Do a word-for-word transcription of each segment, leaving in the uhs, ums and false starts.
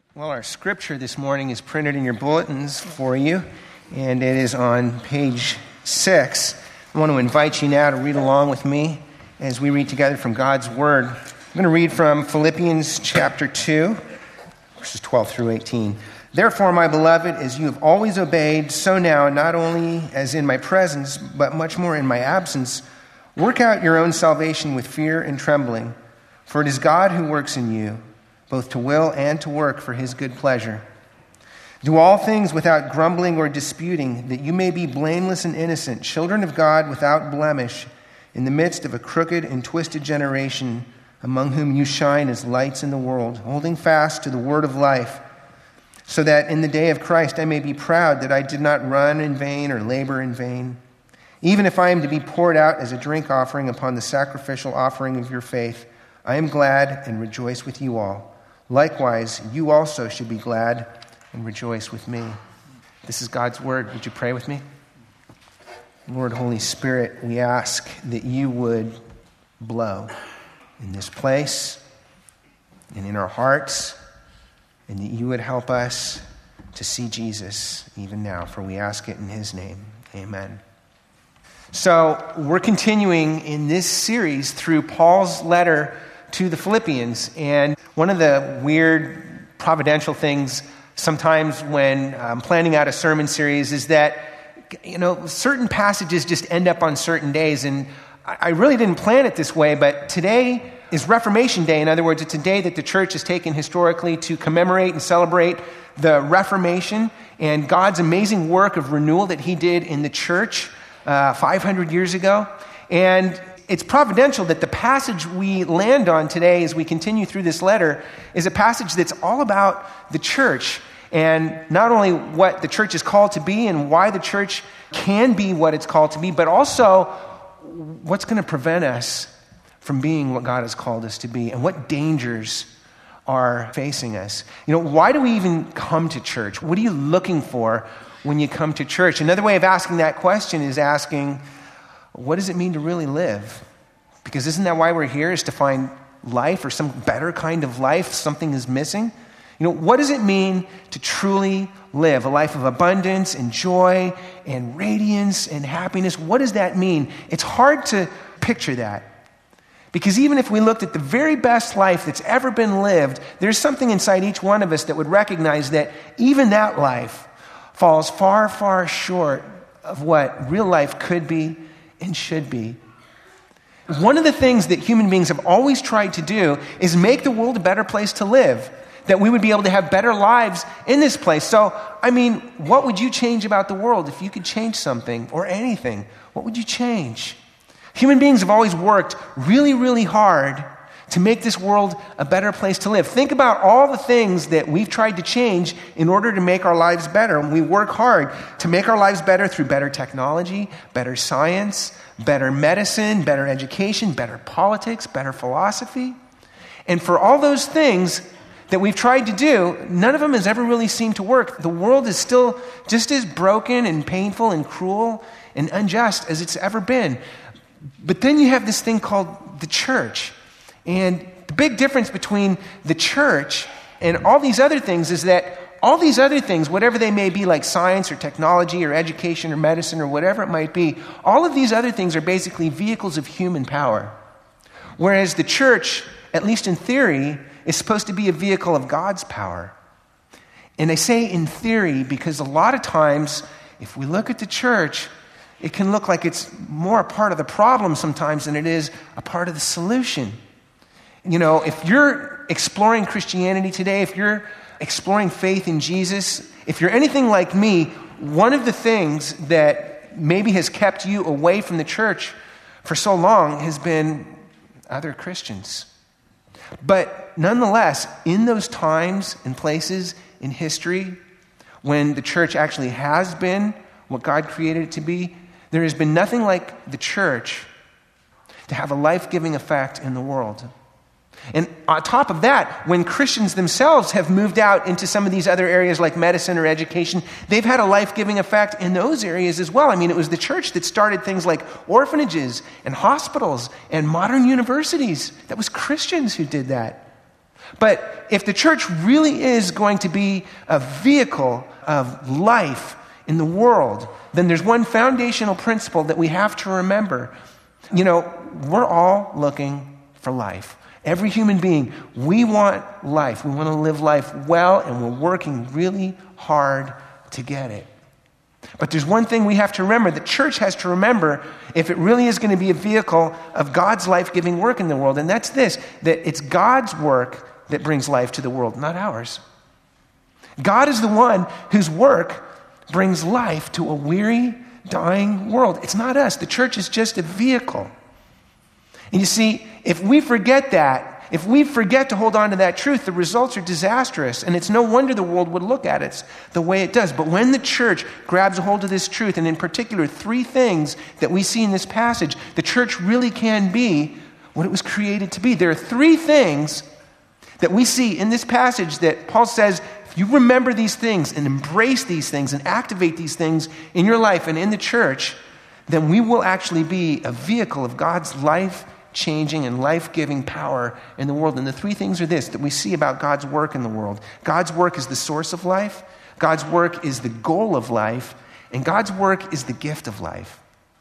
Well, our scripture this morning is printed in your bulletins for you, and it is on page six. I want to invite you now to read along with me as we read together from God's Word. I'm going to read from Philippians chapter two, verses twelve through eighteen. Therefore, my beloved, as you have always obeyed, so now, not only as in my presence, but much more in my absence, work out your own salvation with fear and trembling, for it is God who works in you, both to will and to work for his good pleasure. Do all things without grumbling or disputing, that you may be blameless and innocent, children of God without blemish, in the midst of a crooked and twisted generation, among whom you shine as lights in the world, holding fast to the word of life, so that in the day of Christ I may be proud that I did not run in vain or labor in vain. Even if I am to be poured out as a drink offering upon the sacrificial offering of your faith, I am glad and rejoice with you all. Likewise, you also should be glad and rejoice with me. This is God's word. Would you pray with me? Lord, Holy Spirit, we ask that you would blow in this place and in our hearts, and that you would help us to see Jesus even now, for we ask it in his name. Amen. So we're continuing in this series through Paul's letter to the Philippians. And one of the weird providential things sometimes when I'm planning out a sermon series is that, you know, certain passages just end up on certain days. And I really didn't plan it this way, but today is Reformation Day. In other words, it's a day that the church has taken historically to commemorate and celebrate the Reformation and God's amazing work of renewal that he did in the church uh, five hundred years ago. And it's providential that the passage we land on today as we continue through this letter is a passage that's all about the church, and not only what the church is called to be and why the church can be what it's called to be, but also what's going to prevent us from being what God has called us to be and what dangers are facing us. You know, why do we even come to church? What are you looking for when you come to church? Another way of asking that question is asking, what does it mean to really live? Because isn't that why we're here, is to find life or some better kind of life? Something is missing. You know, what does it mean to truly live a life of abundance and joy and radiance and happiness? What does that mean? It's hard to picture that. Because even if we looked at the very best life that's ever been lived, there's something inside each one of us that would recognize that even that life falls far, far short of what real life could be and should be. One of the things that human beings have always tried to do is make the world a better place to live, that we would be able to have better lives in this place. So, I mean, what would you change about the world if you could change something or anything? What would you change? Human beings have always worked really, really hard to make this world a better place to live. Think about all the things that we've tried to change in order to make our lives better. And we work hard to make our lives better through better technology, better science, better medicine, better education, better politics, better philosophy. And for all those things that we've tried to do, none of them has ever really seemed to work. The world is still just as broken and painful and cruel and unjust as it's ever been. But then you have this thing called the church. And the big difference between the church and all these other things is that all these other things, whatever they may be, like science or technology or education or medicine or whatever it might be, all of these other things are basically vehicles of human power. Whereas the church, at least in theory, is supposed to be a vehicle of God's power. And I say in theory because a lot of times, if we look at the church, it can look like it's more a part of the problem sometimes than it is a part of the solution. You know, if you're exploring Christianity today, if you're exploring faith in Jesus, if you're anything like me, one of the things that maybe has kept you away from the church for so long has been other Christians. But nonetheless, in those times and places in history when the church actually has been what God created it to be, there has been nothing like the church to have a life-giving effect in the world. And on top of that, when Christians themselves have moved out into some of these other areas like medicine or education, they've had a life-giving effect in those areas as well. I mean, it was the church that started things like orphanages and hospitals and modern universities. That was Christians who did that. But if the church really is going to be a vehicle of life in the world, then there's one foundational principle that we have to remember. You know, we're all looking for life. Every human being, we want life. We want to live life well, and we're working really hard to get it. But there's one thing we have to remember. The church has to remember if it really is going to be a vehicle of God's life-giving work in the world, and that's this, that it's God's work that brings life to the world, not ours. God is the one whose work brings life to a weary, dying world. It's not us. The church is just a vehicle. And you see, if we forget that, if we forget to hold on to that truth, the results are disastrous. And it's no wonder the world would look at it the way it does. But when the church grabs a hold of this truth, and in particular, three things that we see in this passage, the church really can be what it was created to be. There are three things that we see in this passage that Paul says, if you remember these things and embrace these things and activate these things in your life and in the church, then we will actually be a vehicle of God's life-changing and life-giving power in the world. And the three things are this, that we see about God's work in the world. God's work is the source of life. God's work is the goal of life. And God's work is the gift of life.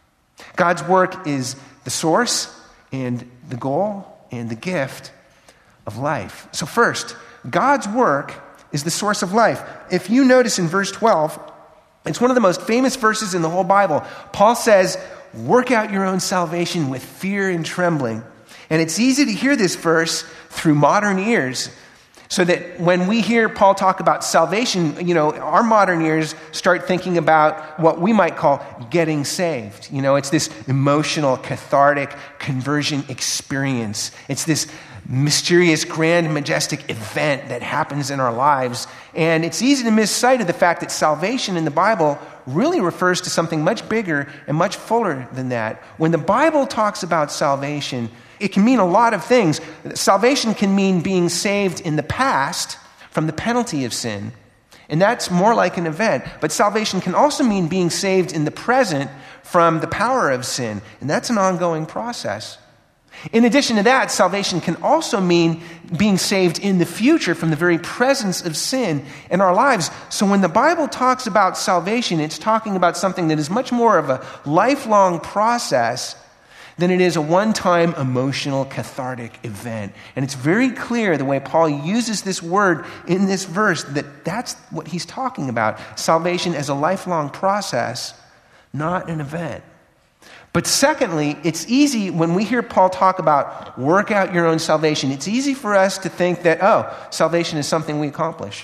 God's work is the source and the goal and the gift of life. So first, God's work is the source of life. If you notice in verse twelve, it's one of the most famous verses in the whole Bible. Paul says, work out your own salvation with fear and trembling. And it's easy to hear this verse through modern ears, so that when we hear Paul talk about salvation, you know, our modern ears start thinking about what we might call getting saved. You know, it's this emotional, cathartic conversion experience. It's this mysterious, grand, majestic event that happens in our lives. And it's easy to miss sight of the fact that salvation in the Bible really refers to something much bigger and much fuller than that. When the Bible talks about salvation, it can mean a lot of things. Salvation can mean being saved in the past from the penalty of sin. And that's more like an event. But salvation can also mean being saved in the present from the power of sin. And that's an ongoing process. In addition to that, salvation can also mean being saved in the future from the very presence of sin in our lives. So when the Bible talks about salvation, it's talking about something that is much more of a lifelong process than it is a one-time emotional, cathartic event. And it's very clear the way Paul uses this word in this verse that that's what he's talking about. Salvation as a lifelong process, not an event. But secondly, it's easy when we hear Paul talk about work out your own salvation, it's easy for us to think that, oh, salvation is something we accomplish.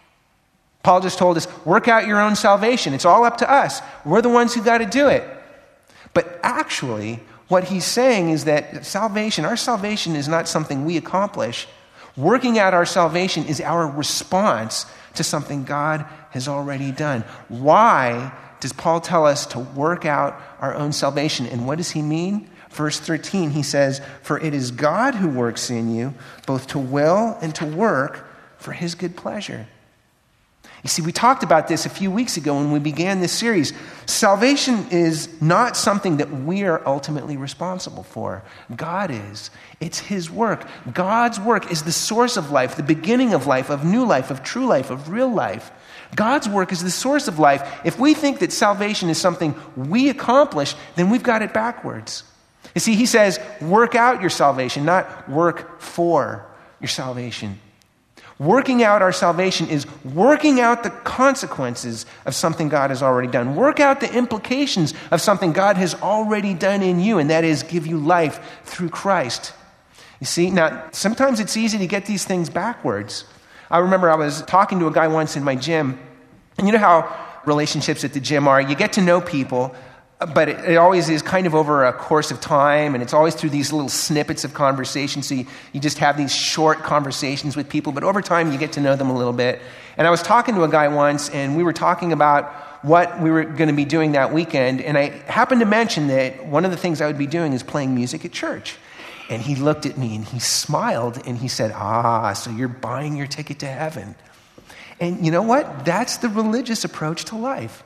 Paul just told us, work out your own salvation. It's all up to us. We're the ones who got to do it. But actually, what he's saying is that salvation, our salvation is not something we accomplish. Working out our salvation is our response to something God has already done. Why does Paul tell us to work out our own salvation? And what does he mean? Verse thirteen, he says, for it is God who works in you, both to will and to work for his good pleasure. You see, we talked about this a few weeks ago when we began this series. Salvation is not something that we are ultimately responsible for. God is. It's his work. God's work is the source of life, the beginning of life, of new life, of true life, of real life. God's work is the source of life. If we think that salvation is something we accomplish, then we've got it backwards. You see, he says, work out your salvation, not work for your salvation. Working out our salvation is working out the consequences of something God has already done. Work out the implications of something God has already done in you, and that is give you life through Christ. You see, now, sometimes it's easy to get these things backwards. I remember I was talking to a guy once in my gym, and you know how relationships at the gym are. You get to know people, but it, it always is kind of over a course of time, and it's always through these little snippets of conversation. So you, you just have these short conversations with people, but over time you get to know them a little bit. And I was talking to a guy once, and we were talking about what we were going to be doing that weekend, and I happened to mention that one of the things I would be doing is playing music at church. And he looked at me and he smiled and he said, ah, so you're buying your ticket to heaven. And you know what? That's the religious approach to life.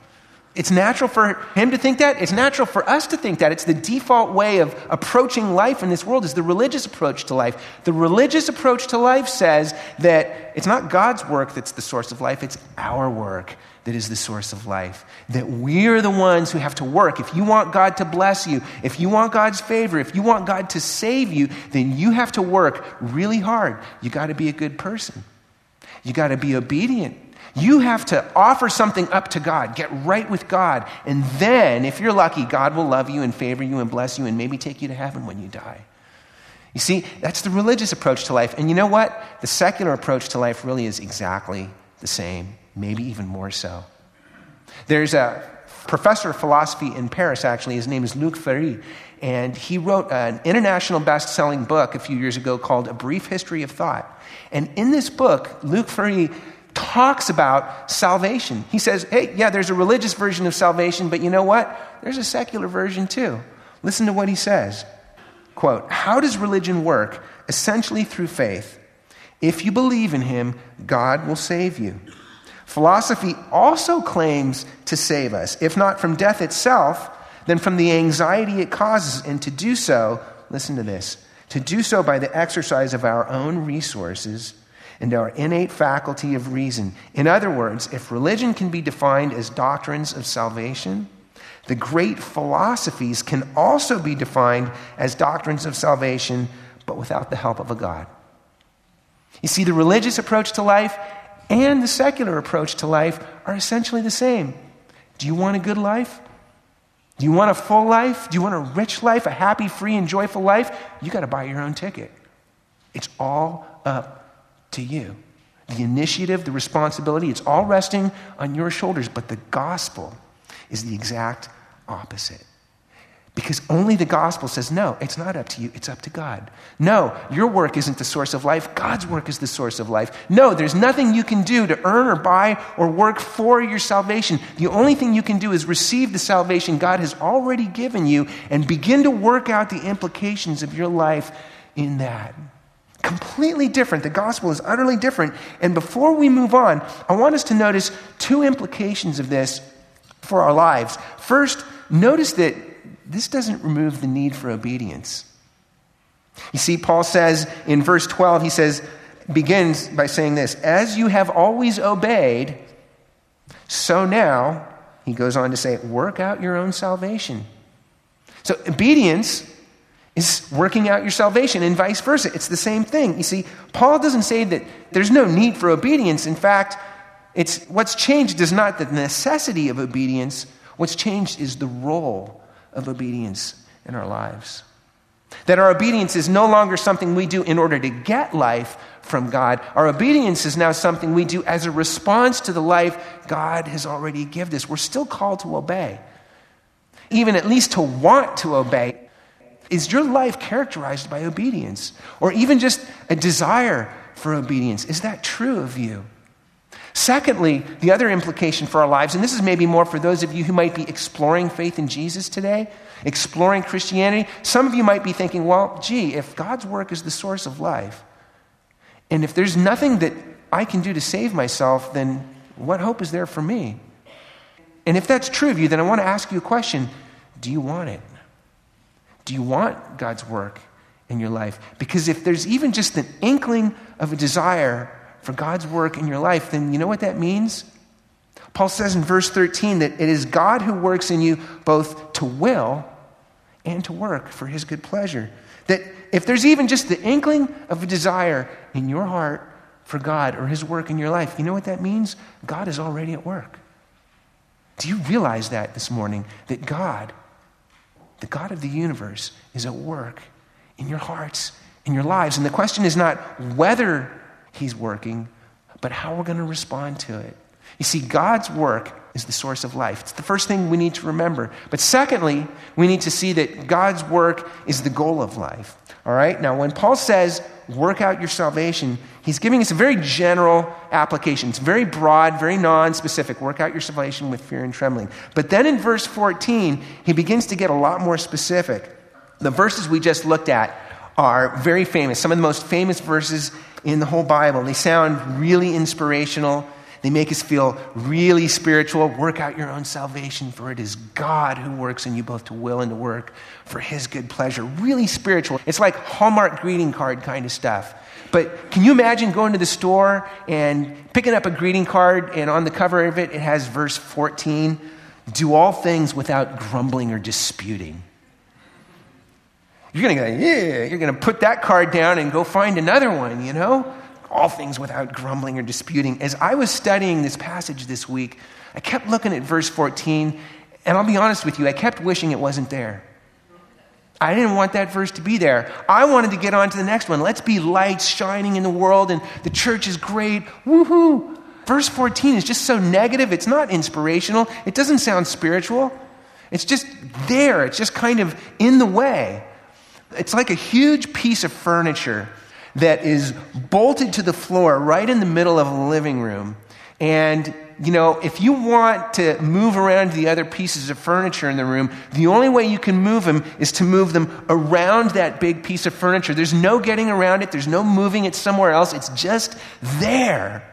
It's natural for him to think that. It's natural for us to think that. It's the default way of approaching life in this world is the religious approach to life. The religious approach to life says that it's not God's work that's the source of life. It's our work that is the source of life. That we're the ones who have to work. If you want God to bless you, if you want God's favor, if you want God to save you, then you have to work really hard. You got to be a good person. You got to be obedient. You have to offer something up to God, get right with God, and then, if you're lucky, God will love you and favor you and bless you and maybe take you to heaven when you die. You see, that's the religious approach to life. And you know what? The secular approach to life really is exactly the same, maybe even more so. There's a professor of philosophy in Paris, actually. His name is Luc Ferry, and he wrote an international best-selling book a few years ago called A Brief History of Thought. And in this book, Luc Ferry talks about salvation. He says, hey, yeah, there's a religious version of salvation, but you know what? There's a secular version too. Listen to what he says. Quote, how does religion work? Essentially through faith. If you believe in him, God will save you. Philosophy also claims to save us, if not from death itself, then from the anxiety it causes, and to do so, listen to this, to do so by the exercise of our own resources and our innate faculty of reason. In other words, if religion can be defined as doctrines of salvation, the great philosophies can also be defined as doctrines of salvation, but without the help of a God. You see, the religious approach to life and the secular approach to life are essentially the same. Do you want a good life? Do you want a full life? Do you want a rich life, a happy, free, and joyful life? You got to buy your own ticket. It's all up to you. The initiative, the responsibility, it's all resting on your shoulders. But the gospel is the exact opposite. Because only the gospel says, no, it's not up to you, it's up to God. No, your work isn't the source of life, God's work is the source of life. No, there's nothing you can do to earn or buy or work for your salvation. The only thing you can do is receive the salvation God has already given you and begin to work out the implications of your life in that. Completely different. The gospel is utterly different. And before we move on, I want us to notice two implications of this for our lives. First, notice that this doesn't remove the need for obedience. You see, Paul says in verse twelve, he says, begins by saying this, as you have always obeyed, so now, he goes on to say, work out your own salvation. So obedience is working out your salvation and vice versa. It's the same thing. You see, Paul doesn't say that there's no need for obedience. In fact, it's what's changed is not the necessity of obedience. What's changed is the role of obedience in our lives. That our obedience is no longer something we do in order to get life from God. Our obedience is now something we do as a response to the life God has already given us. We're still called to obey. Even at least to want to obey. Is your life characterized by obedience? Or even just a desire for obedience? Is that true of you? Secondly, the other implication for our lives, and this is maybe more for those of you who might be exploring faith in Jesus today, exploring Christianity. Some of you might be thinking, well, gee, if God's work is the source of life, and if there's nothing that I can do to save myself, then what hope is there for me? And if that's true of you, then I want to ask you a question. Do you want it? Do you want God's work in your life? Because if there's even just an inkling of a desire for God's work in your life, then you know what that means? Paul says in verse thirteen that it is God who works in you both to will and to work for his good pleasure. That if there's even just the inkling of a desire in your heart for God or his work in your life, you know what that means? God is already at work. Do you realize that this morning? That God, the God of the universe, is at work in your hearts, in your lives. And the question is not whether he's working, but how we're going to respond to it. You see, God's work is the source of life. It's the first thing we need to remember. But secondly, we need to see that God's work is the goal of life. All right? Now, when Paul says, work out your salvation, he's giving us a very general application. It's very broad, very non-specific. Work out your salvation with fear and trembling. But then in verse fourteen, he begins to get a lot more specific. The verses we just looked at are very famous, some of the most famous verses in the whole Bible. They sound really inspirational. They make us feel really spiritual. Work out your own salvation, for it is God who works in you both to will and to work for his good pleasure. Really spiritual. It's like Hallmark greeting card kind of stuff. But can you imagine going to the store and picking up a greeting card, and on the cover of it, it has verse fourteen, do all things without grumbling or disputing. You're going to go, yeah, you're going to put that card down and go find another one, you know? All things without grumbling or disputing. As I was studying this passage this week, I kept looking at verse fourteen, and I'll be honest with you, I kept wishing it wasn't there. I didn't want that verse to be there. I wanted to get on to the next one. Let's be lights shining in the world, and the church is great. Woohoo! Verse fourteen is just so negative. It's not inspirational. It doesn't sound spiritual. It's just there. It's just kind of in the way. It's like a huge piece of furniture that is bolted to the floor right in the middle of a living room. And, you know, if you want to move around the other pieces of furniture in the room, the only way you can move them is to move them around that big piece of furniture. There's no getting around it. There's no moving it somewhere else. It's just there.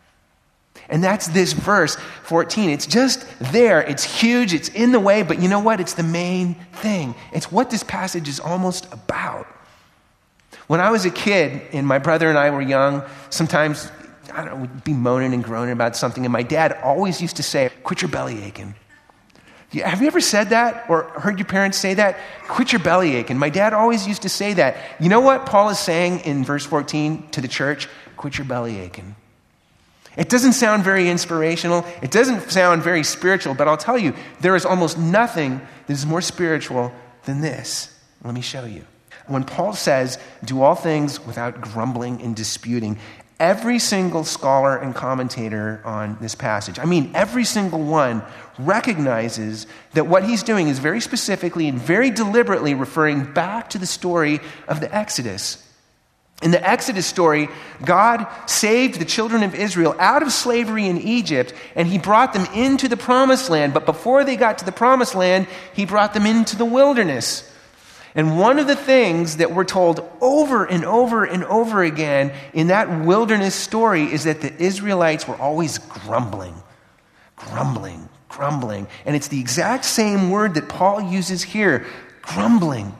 And that's this verse fourteen. It's just there. It's huge. It's in the way. But you know what? It's the main thing. It's what this passage is almost about. When I was a kid and my brother and I were young, sometimes, I don't know, we'd be moaning and groaning about something. And my dad always used to say, quit your belly aching. Yeah, have you ever said that or heard your parents say that? Quit your belly aching. My dad always used to say that. You know what Paul is saying in verse fourteen to the church? Quit your belly aching. It doesn't sound very inspirational. It doesn't sound very spiritual, but I'll tell you, there is almost nothing that is more spiritual than this. Let me show you. When Paul says, do all things without grumbling and disputing, every single scholar and commentator on this passage, I mean every single one, recognizes that what he's doing is very specifically and very deliberately referring back to the story of the Exodus. In the Exodus story, God saved the children of Israel out of slavery in Egypt, and he brought them into the promised land. But before they got to the promised land, he brought them into the wilderness. And one of the things that we're told over and over and over again in that wilderness story is that the Israelites were always grumbling, grumbling, grumbling. And it's the exact same word that Paul uses here, grumbling.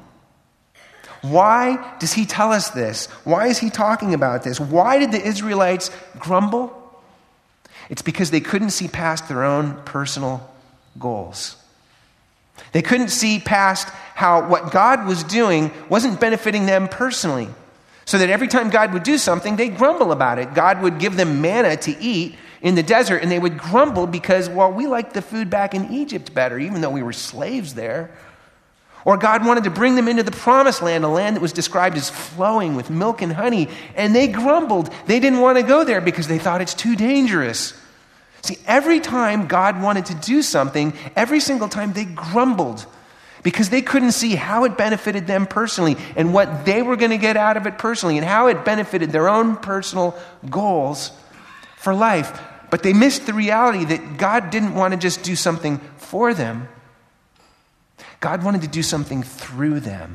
Why does he tell us this? Why is he talking about this? Why did the Israelites grumble? It's because they couldn't see past their own personal goals. They couldn't see past how what God was doing wasn't benefiting them personally. So that every time God would do something, they'd grumble about it. God would give them manna to eat in the desert, and they would grumble because, well, we liked the food back in Egypt better, even though we were slaves there. Or God wanted to bring them into the promised land, a land that was described as flowing with milk and honey, and they grumbled. They didn't want to go there because they thought it's too dangerous. See, every time God wanted to do something, every single time they grumbled because they couldn't see how it benefited them personally and what they were going to get out of it personally and how it benefited their own personal goals for life. But they missed the reality that God didn't want to just do something for them. God wanted to do something through them.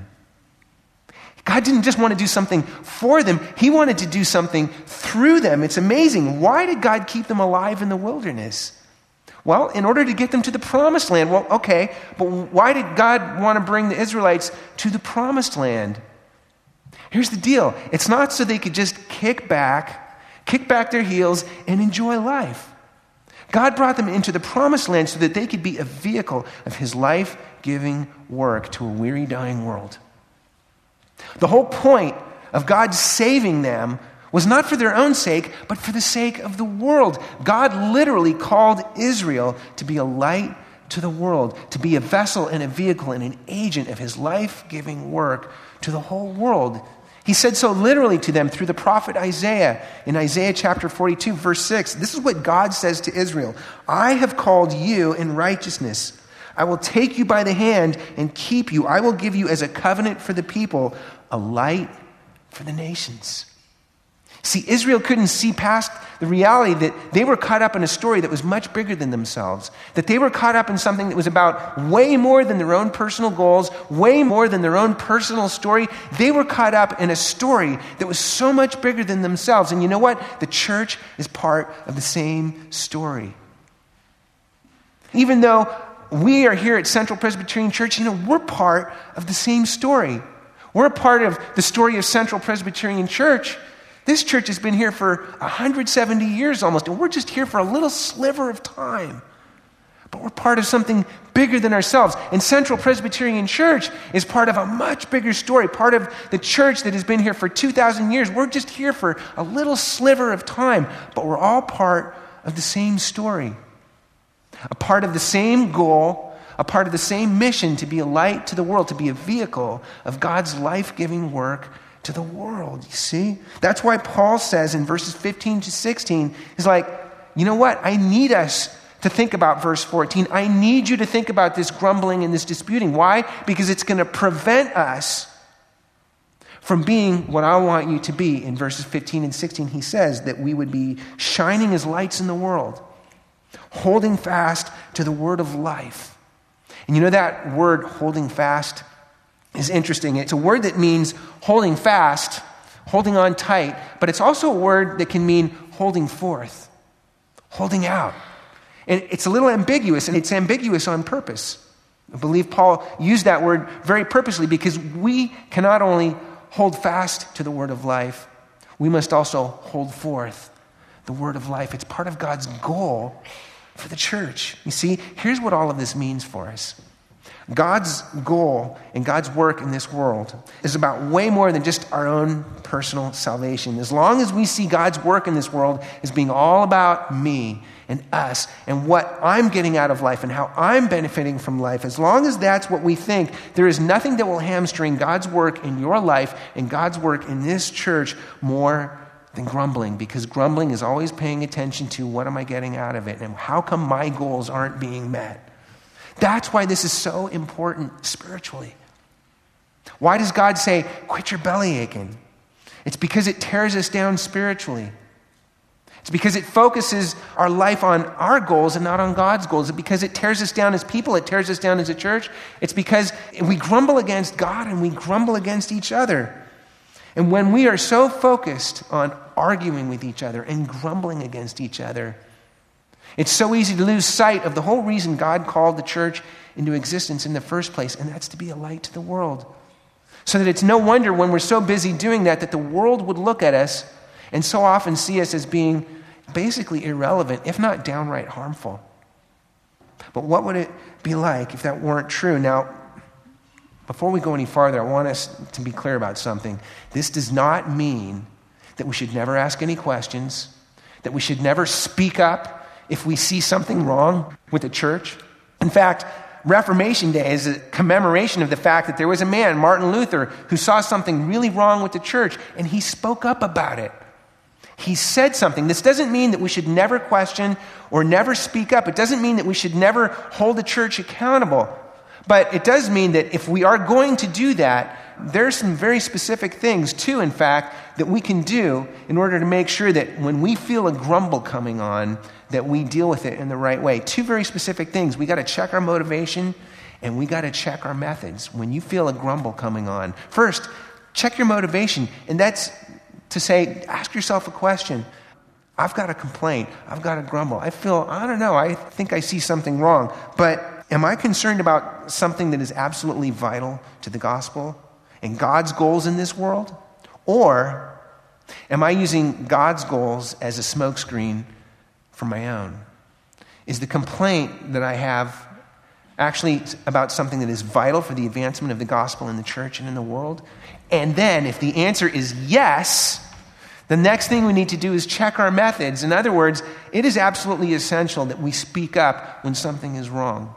God didn't just want to do something for them. He wanted to do something through them. It's amazing. Why did God keep them alive in the wilderness? Well, in order to get them to the promised land. Well, okay, but why did God want to bring the Israelites to the promised land? Here's the deal. It's not so they could just kick back, kick back their heels and enjoy life. God brought them into the promised land so that they could be a vehicle of his life-giving work to a weary, dying world. The whole point of God saving them was not for their own sake, but for the sake of the world. God literally called Israel to be a light to the world, to be a vessel and a vehicle and an agent of his life-giving work to the whole world. He said so literally to them through the prophet Isaiah in Isaiah chapter forty-two, verse six. This is what God says to Israel. I have called you in righteousness. I will take you by the hand and keep you. I will give you as a covenant for the people, a light for the nations. See, Israel couldn't see past the reality that they were caught up in a story that was much bigger than themselves, that they were caught up in something that was about way more than their own personal goals, way more than their own personal story. They were caught up in a story that was so much bigger than themselves. And you know what? The church is part of the same story. Even though we are here at Central Presbyterian Church, you know, we're part of the same story. We're a part of the story of Central Presbyterian Church. This church has been here for one hundred seventy years almost, and we're just here for a little sliver of time. But we're part of something bigger than ourselves. And Central Presbyterian Church is part of a much bigger story, part of the church that has been here for two thousand years. We're just here for a little sliver of time, but we're all part of the same story, a part of the same goal, a part of the same mission to be a light to the world, to be a vehicle of God's life-giving work to the world, you see? That's why Paul says in verses fifteen to sixteen, he's like, you know what? I need us to think about verse fourteen. I need you to think about this grumbling and this disputing. Why? Because it's going to prevent us from being what I want you to be. In verses fifteen and sixteen, he says that we would be shining as lights in the world, holding fast to the word of life. And you know that word, holding fast, is interesting. It's a word that means holding fast, holding on tight, but it's also a word that can mean holding forth, holding out. And it's a little ambiguous, and it's ambiguous on purpose. I believe Paul used that word very purposely because we can not only hold fast to the word of life, we must also hold forth the word of life. It's part of God's goal for the church. You see, here's what all of this means for us. God's goal and God's work in this world is about way more than just our own personal salvation. As long as we see God's work in this world as being all about me and us and what I'm getting out of life and how I'm benefiting from life, as long as that's what we think, there is nothing that will hamstring God's work in your life and God's work in this church more than grumbling, because grumbling is always paying attention to what am I getting out of it and how come my goals aren't being met. That's why this is so important spiritually. Why does God say, quit your belly aching? It's because it tears us down spiritually. It's because it focuses our life on our goals and not on God's goals. It's because it tears us down as people. It tears us down as a church. It's because we grumble against God and we grumble against each other. And when we are so focused on arguing with each other and grumbling against each other, it's so easy to lose sight of the whole reason God called the church into existence in the first place, and that's to be a light to the world. So that it's no wonder when we're so busy doing that, that the world would look at us and so often see us as being basically irrelevant, if not downright harmful. But what would it be like if that weren't true? Now, before we go any farther, I want us to be clear about something. This does not mean that we should never ask any questions, that we should never speak up if we see something wrong with the church. In fact, Reformation Day is a commemoration of the fact that there was a man, Martin Luther, who saw something really wrong with the church, and he spoke up about it. He said something. This doesn't mean that we should never question or never speak up. It doesn't mean that we should never hold the church accountable. But it does mean that if we are going to do that, there's some very specific things, too, in fact, that we can do in order to make sure that when we feel a grumble coming on, that we deal with it in the right way. Two very specific things. We got to check our motivation and we got to check our methods when you feel a grumble coming on. First, check your motivation. And that's to say, ask yourself a question. I've got a complaint. I've got a grumble. I feel, I don't know, I think I see something wrong. But am I concerned about something that is absolutely vital to the gospel and God's goals in this world? Or am I using God's goals as a smokescreen for my own? Is the complaint that I have actually about something that is vital for the advancement of the gospel in the church and in the world? And then if the answer is yes, the next thing we need to do is check our methods. In other words, it is absolutely essential that we speak up when something is wrong.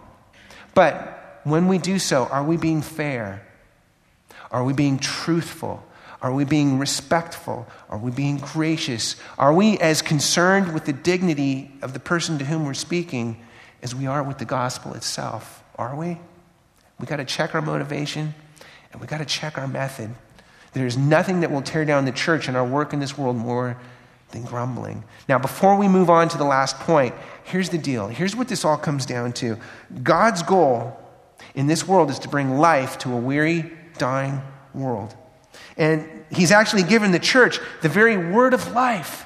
But when we do so, are we being fair? Are we being truthful? Are we being respectful? Are we being gracious? Are we as concerned with the dignity of the person to whom we're speaking as we are with the gospel itself? Are we? We got to check our motivation and we got to check our method. There's nothing that will tear down the church and our work in this world more than grumbling. Now, before we move on to the last point, here's the deal. Here's what this all comes down to. God's goal in this world is to bring life to a weary, dying world. And he's actually given the church the very word of life,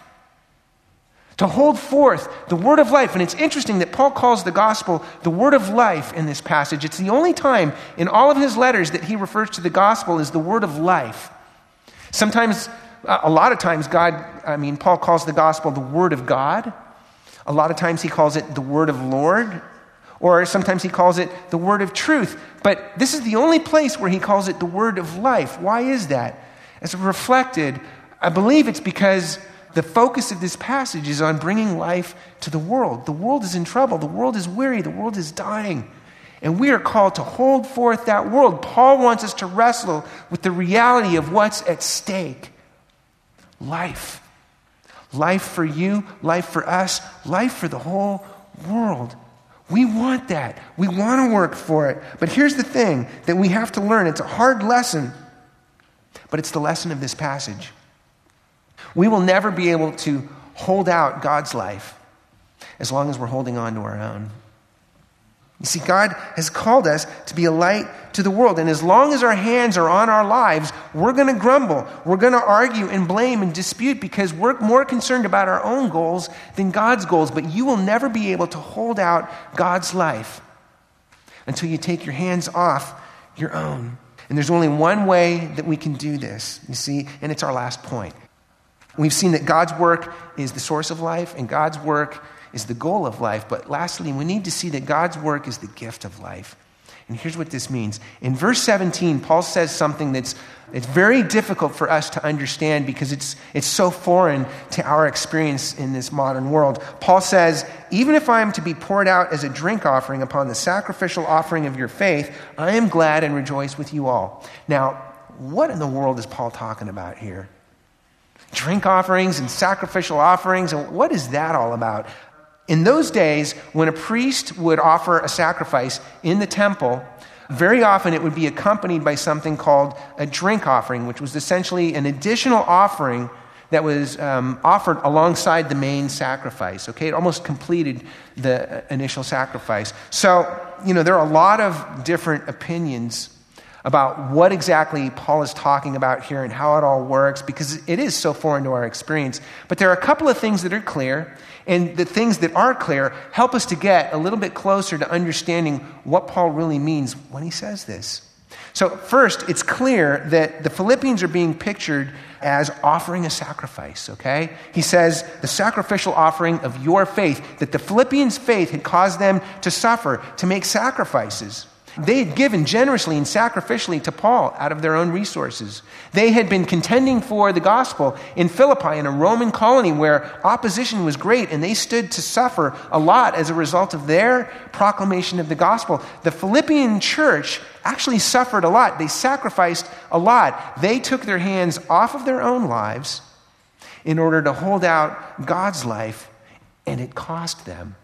to hold forth the word of life. And it's interesting that Paul calls the gospel the word of life in this passage. It's the only time in all of his letters that he refers to the gospel as the word of life. Sometimes, a lot of times, God, I mean, Paul calls the gospel the word of God. A lot of times he calls it the word of Lord, or sometimes he calls it the word of truth. But this is the only place where he calls it the word of life. Why is that? As reflected, I believe it's because the focus of this passage is on bringing life to the world. The world is in trouble. The world is weary. The world is dying. And we are called to hold forth that world. Paul wants us to wrestle with the reality of what's at stake. Life. Life for you, life for us, life for the whole world. We want that. We want to work for it. But here's the thing that we have to learn. It's a hard lesson, but it's the lesson of this passage. We will never be able to hold out God's life as long as we're holding on to our own. You see, God has called us to be a light to the world. And as long as our hands are on our lives, we're going to grumble. We're going to argue and blame and dispute because we're more concerned about our own goals than God's goals. But you will never be able to hold out God's life until you take your hands off your own. And there's only one way that we can do this, you see, and it's our last point. We've seen that God's work is the source of life and God's work is the goal of life. But lastly, we need to see that God's work is the gift of life. And here's what this means. In verse seventeen, Paul says something that's it's very difficult for us to understand because it's it's so foreign to our experience in this modern world. Paul says, even if I am to be poured out as a drink offering upon the sacrificial offering of your faith, I am glad and rejoice with you all. Now, what in the world is Paul talking about here? Drink offerings and sacrificial offerings, and what is that all about? In those days, when a priest would offer a sacrifice in the temple, very often it would be accompanied by something called a drink offering, which was essentially an additional offering that was um, offered alongside the main sacrifice. Okay, it almost completed the initial sacrifice. So, you know, there are a lot of different opinions about what exactly Paul is talking about here and how it all works, because it is so foreign to our experience. But there are a couple of things that are clear, and the things that are clear help us to get a little bit closer to understanding what Paul really means when he says this. So first, it's clear that the Philippians are being pictured as offering a sacrifice, okay? He says the sacrificial offering of your faith, that the Philippians' faith had caused them to suffer, to make sacrifices. They had given generously and sacrificially to Paul out of their own resources. They had been contending for the gospel in Philippi, in a Roman colony where opposition was great, and they stood to suffer a lot as a result of their proclamation of the gospel. The Philippian church actually suffered a lot. They sacrificed a lot. They took their hands off of their own lives in order to hold out God's life, and it cost them.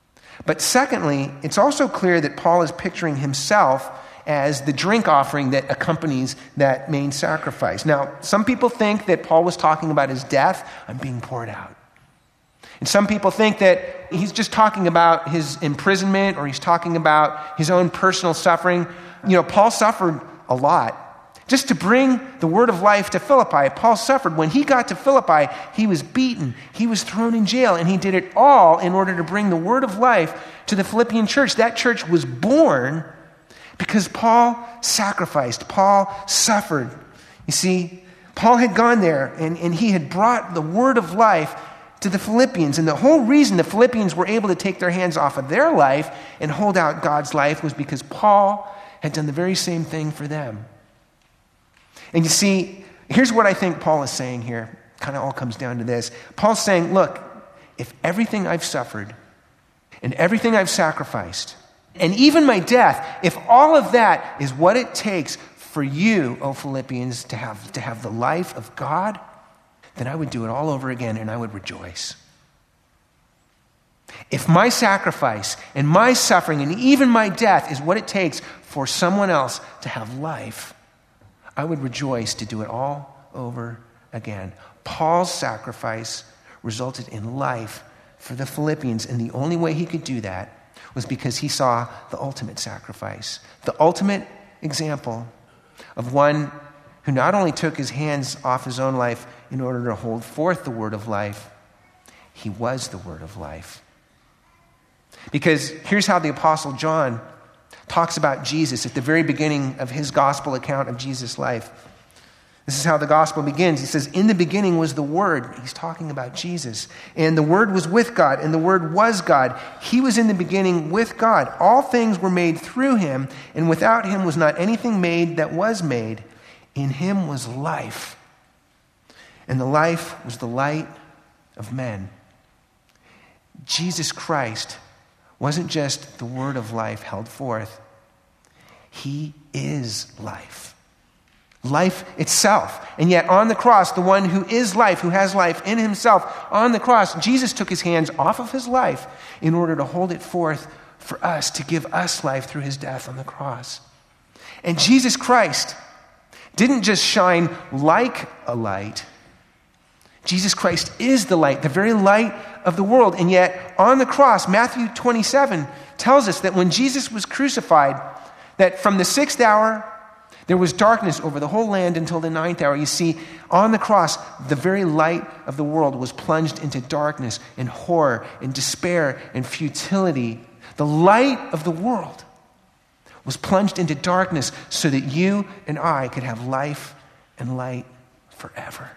But secondly, it's also clear that Paul is picturing himself as the drink offering that accompanies that main sacrifice. Now, some people think that Paul was talking about his death. I'm being poured out. And some people think that he's just talking about his imprisonment, or he's talking about his own personal suffering. You know, Paul suffered a lot. Just to bring the word of life to Philippi, Paul suffered. When he got to Philippi, he was beaten, he was thrown in jail, and he did it all in order to bring the word of life to the Philippian church. That church was born because Paul sacrificed, Paul suffered. You see, Paul had gone there, and, and he had brought the word of life to the Philippians. And the whole reason the Philippians were able to take their hands off of their life and hold out God's life was because Paul had done the very same thing for them. And you see, here's what I think Paul is saying here. Kind of all comes down to this. Paul's saying, look, if everything I've suffered and everything I've sacrificed and even my death, if all of that is what it takes for you, O Philippians, to have, to have the life of God, then I would do it all over again and I would rejoice. If my sacrifice and my suffering and even my death is what it takes for someone else to have life, I would rejoice to do it all over again. Paul's sacrifice resulted in life for the Philippians, and the only way he could do that was because he saw the ultimate sacrifice, the ultimate example of one who not only took his hands off his own life in order to hold forth the word of life, he was the word of life. Because here's how the Apostle John talks about Jesus at the very beginning of his gospel account of Jesus' life. This is how the gospel begins. He says, in the beginning was the Word. He's talking about Jesus. And the Word was with God, and the Word was God. He was in the beginning with God. All things were made through him, and without him was not anything made that was made. In him was life, and the life was the light of men. Jesus Christ wasn't just the word of life held forth. He is life. Life itself. And yet on the cross, the one who is life, who has life in himself, on the cross, Jesus took his hands off of his life in order to hold it forth for us, to give us life through his death on the cross. And Jesus Christ didn't just shine like a light. Jesus Christ is the light, the very light of the world. And yet on the cross, Matthew twenty-seven tells us that when Jesus was crucified, that from the sixth hour, there was darkness over the whole land until the ninth hour. You see, on the cross, the very light of the world was plunged into darkness and horror and despair and futility. The light of the world was plunged into darkness so that you and I could have life and light forever.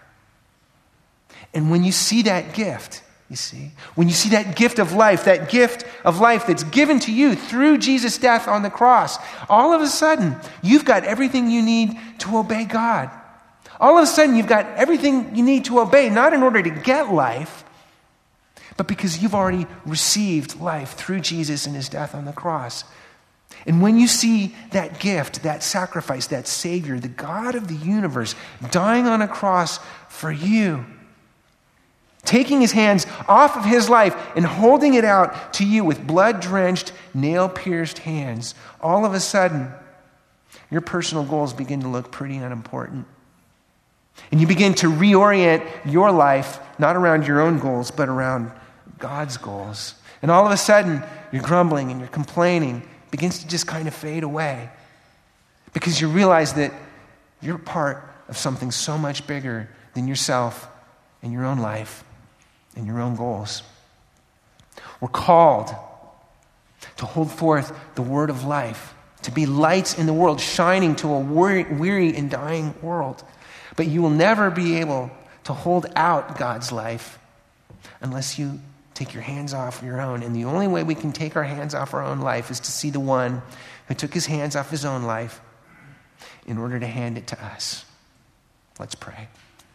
And when you see that gift, you see, when you see that gift of life, that gift of life that's given to you through Jesus' death on the cross, all of a sudden, you've got everything you need to obey God. All of a sudden, you've got everything you need to obey, not in order to get life, but because you've already received life through Jesus and his death on the cross. And when you see that gift, that sacrifice, that Savior, the God of the universe, dying on a cross for you, taking his hands off of his life and holding it out to you with blood-drenched, nail-pierced hands, all of a sudden, your personal goals begin to look pretty unimportant. And you begin to reorient your life, not around your own goals, but around God's goals. And all of a sudden, your grumbling and your complaining begins to just kind of fade away, because you realize that you're part of something so much bigger than yourself and your own life and your own goals. We're called to hold forth the word of life, to be lights in the world, shining to a weary and dying world. But you will never be able to hold out God's life unless you take your hands off your own. And the only way we can take our hands off our own life is to see the one who took his hands off his own life in order to hand it to us. Let's pray.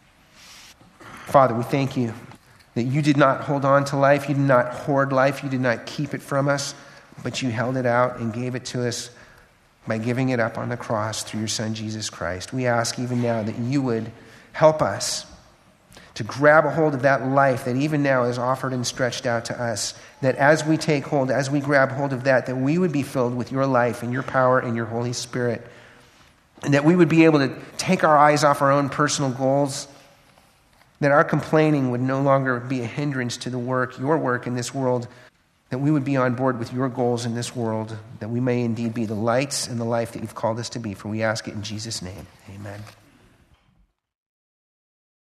Father, we thank you that you did not hold on to life, you did not hoard life, you did not keep it from us, but you held it out and gave it to us by giving it up on the cross through your Son, Jesus Christ. We ask even now that you would help us to grab a hold of that life that even now is offered and stretched out to us, that as we take hold, as we grab hold of that, that we would be filled with your life and your power and your Holy Spirit, and that we would be able to take our eyes off our own personal goals, that our complaining would no longer be a hindrance to the work, your work in this world, that we would be on board with your goals in this world, that we may indeed be the lights and the life that you've called us to be. For we ask it in Jesus' name. Amen.